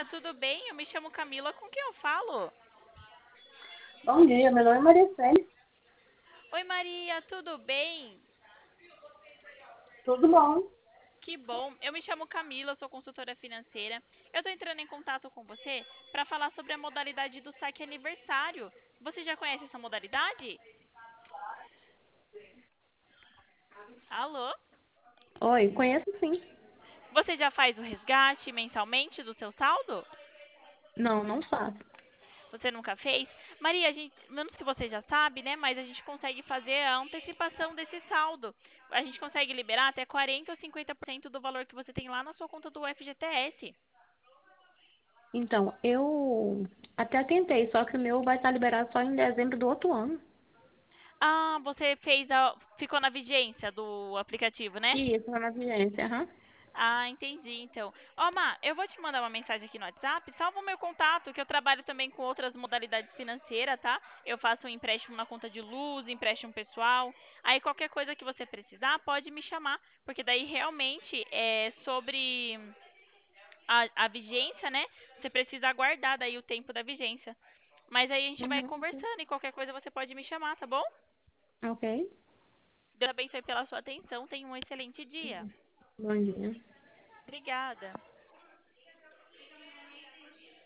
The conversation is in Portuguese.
dia, tudo bem? Eu me chamo Camila, com quem eu falo? Bom dia, meu nome é Maria Célia. Oi, Maria, tudo bem? Tudo bom? Que bom. Eu me chamo Camila, sou consultora financeira. Eu estou entrando em contato com você para falar sobre a modalidade do saque aniversário. Você já conhece essa modalidade? Alô? Oi, conheço sim. Você já faz o resgate mensalmente do seu saldo? Não, não faço. Você nunca fez? Maria, menos que você já sabe, né? Mas a gente consegue fazer a antecipação desse saldo. A gente consegue liberar até 40 ou 50% do valor que você tem lá na sua conta do FGTS. Então, eu até tentei, só que o meu vai estar liberado só em dezembro do outro ano. Ah, você ficou na vigência do aplicativo, né? Isso, na vigência, aham. Ah, entendi, então. Ó, Má, eu vou te mandar uma mensagem aqui no WhatsApp. Salva o meu contato, que eu trabalho também com outras modalidades financeiras, tá? Eu faço um empréstimo na conta de luz, empréstimo pessoal. Aí qualquer coisa que você precisar, pode me chamar, porque daí realmente é sobre a vigência, né? Você precisa aguardar daí o tempo da vigência. Mas aí a gente vai Uhum, conversando e qualquer coisa você pode me chamar, tá bom? ok. Deus abençoe pela sua atenção. Tenha um excelente dia. Bom dia. Obrigada.